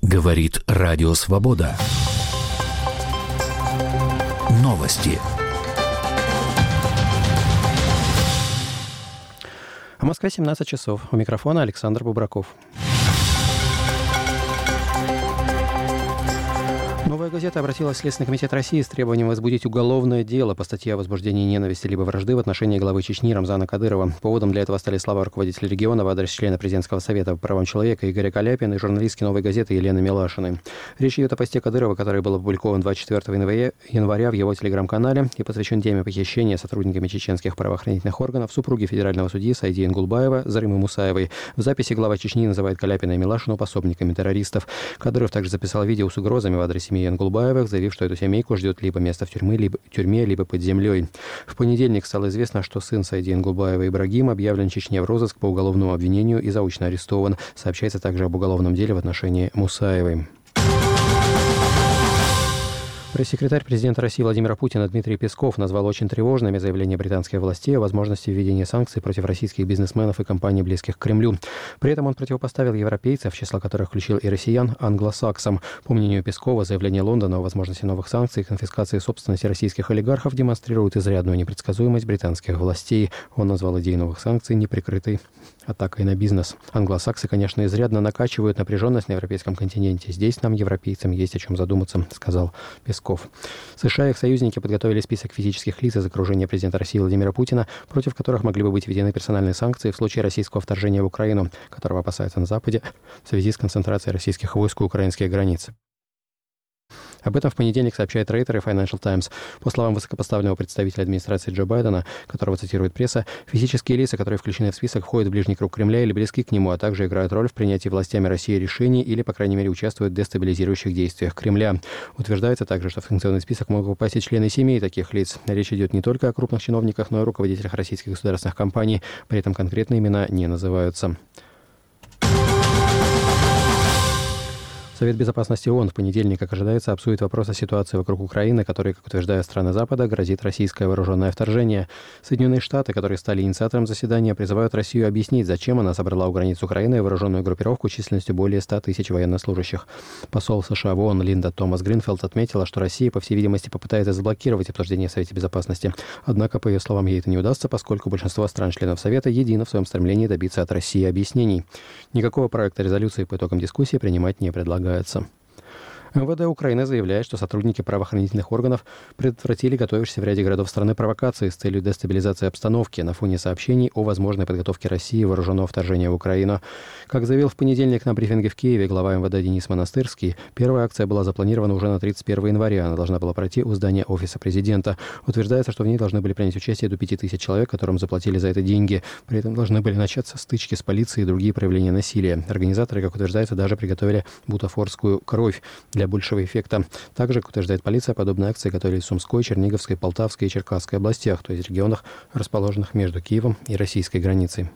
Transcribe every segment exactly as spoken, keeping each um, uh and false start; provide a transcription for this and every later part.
Говорит Радио Свобода. Новости. В Москве семнадцать часов. У микрофона Александр Бубраков. «Новая газета» обратилась в Следственный комитет России с требованием возбудить уголовное дело по статье о возбуждении ненависти либо вражды в отношении главы Чечни Рамзана Кадырова. Поводом для этого стали слова руководителя региона в адрес члена Президентского совета по правам человека Игоря Каляпина и журналистки «Новой газеты» Елены Милашиной. Речь идет о посте Кадырова, который был опубликован двадцать четвёртого января в его телеграм-канале и посвящен теме похищения сотрудниками чеченских правоохранительных органов супруги федерального судьи Сайди Ингулбаева Зарымы Мусаевой. В записи глава Чечни называет Каляпина и Милашину пособниками террористов. Кадыров также записал видео с угрозами в адрес семьи Ингулбаевых, заявив, что эту семейку ждет либо место в тюрьме, либо, тюрьме, либо под землей. В понедельник стало известно, что сын Сайди Ингулбаева Ибрагим объявлен Чечне в розыск по уголовному обвинению и заочно арестован. Сообщается также об уголовном деле в отношении Мусаевой. Пресс-секретарь президента России Владимира Путина Дмитрий Песков назвал очень тревожными заявления британских властей о возможности введения санкций против российских бизнесменов и компаний, близких к Кремлю. При этом он противопоставил европейцев, в число которых включил и россиян, англосаксам. По мнению Пескова, заявление Лондона о возможности новых санкций и конфискации собственности российских олигархов демонстрирует изрядную непредсказуемость британских властей. Он назвал идею новых санкций неприкрытой атакой на бизнес. Англосаксы, конечно, изрядно накачивают напряженность на европейском континенте. Здесь нам, европейцам, есть о чем задуматься, сказал Песков. США и их союзники подготовили список физических лиц из окружения президента России Владимира Путина, против которых могли бы быть введены персональные санкции в случае российского вторжения в Украину, которого опасаются на Западе в связи с концентрацией российских войск у украинских границ. Об этом в понедельник сообщает Рейтер и Financial Times. По словам высокопоставленного представителя администрации Джо Байдена, которого цитирует пресса, физические лица, которые включены в список, входят в ближний круг Кремля или близки к нему, а также играют роль в принятии властями России решений или, по крайней мере, участвуют в дестабилизирующих действиях Кремля. Утверждается также, что в санкционный список могут попасть и члены семей таких лиц. Речь идет не только о крупных чиновниках, но и о руководителях российских государственных компаний. При этом конкретные имена не называются. Совет безопасности ООН в понедельник, как ожидается, обсудит вопрос о ситуации вокруг Украины, которой, как утверждают страны Запада, грозит российское вооруженное вторжение. Соединенные Штаты, которые стали инициатором заседания, призывают Россию объяснить, зачем она собрала у границ Украины вооруженную группировку численностью более ста тысяч военнослужащих. Посол США в ООН Линда Томас Гринфилд отметила, что Россия, по всей видимости, попытается заблокировать обсуждение в Совете безопасности. Однако, по ее словам, ей это не удастся, поскольку большинство стран-членов Совета едино в своем стремлении добиться от России объяснений. Никакого проекта резолюции по итогам дискуссии принимать не предлагают. МВД Украины заявляет, что сотрудники правоохранительных органов предотвратили готовящиеся в ряде городов страны провокации с целью дестабилизации обстановки на фоне сообщений о возможной подготовке России вооруженного вторжения в Украину. Как заявил в понедельник на брифинге в Киеве глава МВД Денис Монастырский, первая акция была запланирована уже на тридцать первого января. Она должна была пройти у здания офиса президента. Утверждается, что в ней должны были принять участие до пяти тысяч человек, которым заплатили за это деньги. При этом должны были начаться стычки с полицией и другие проявления насилия. Организаторы, как утверждается, даже приготовили бутафорскую кровь для большего эффекта. Также, как утверждает полиция, подобные акции готовились в Сумской, Черниговской, Полтавской и Черкасской областях, то есть регионах, расположенных между Киевом и российской границей.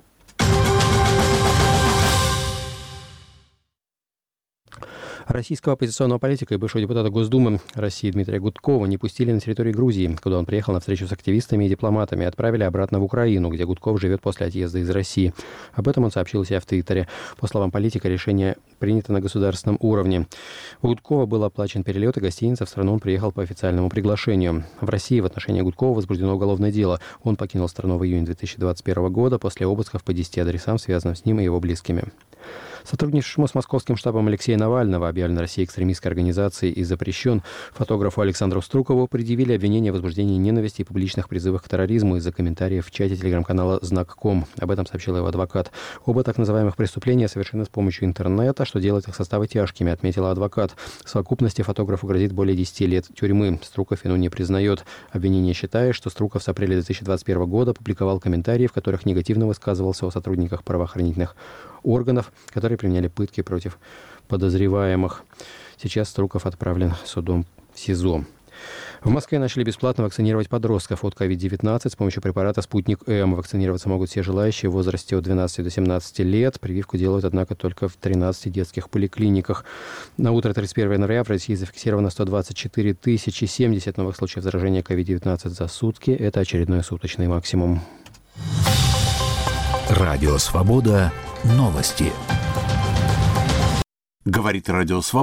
Российского оппозиционного политика и бывшего депутата Госдумы России Дмитрия Гудкова не пустили на территорию Грузии, куда он приехал на встречу с активистами и дипломатами, и отправили обратно в Украину, где Гудков живет после отъезда из России. Об этом он сообщил у себя в Твиттере. По словам политика, решение принято на государственном уровне. У Гудкова был оплачен перелет и гостиница, в страну он приехал по официальному приглашению. В России в отношении Гудкова возбуждено уголовное дело. Он покинул страну в июне две тысячи двадцать первого года после обысков по десяти адресам, связанным с ним и его близкими. Сотрудничавшему с московским штабом Алексея Навального, объявлен Россией экстремистской организацией и запрещен, фотографу Александру Струкову предъявили обвинение в возбуждении ненависти и публичных призывах к терроризму из-за комментариев в чате телеграм-канала «Знак точка ком». Об этом сообщил его адвокат. Оба так называемых преступления совершены с помощью интернета, что делает их составы тяжкими, отметила адвокат. В совокупности фотографу грозит более десяти лет тюрьмы. Струков вину не признает. Обвинение считает, что Струков с апреля две тысячи двадцать первого года публиковал комментарии, в которых негативно высказывался о сотрудниках правоохранительных органов, которые применяли пытки против подозреваемых. Сейчас Струков отправлен судом в СИЗО. В Москве начали бесплатно вакцинировать подростков от ковид девятнадцать с помощью препарата «Спутник-М». Вакцинироваться могут все желающие в возрасте от двенадцати до семнадцати лет. Прививку делают, однако, только в тринадцати детских поликлиниках. На утро тридцать первого января в России зафиксировано сто двадцать четыре тысячи семьдесят новых случаев заражения ковид девятнадцать за сутки. Это очередной суточный максимум. Радио Свобода. Новости. Говорит Радио Свобода.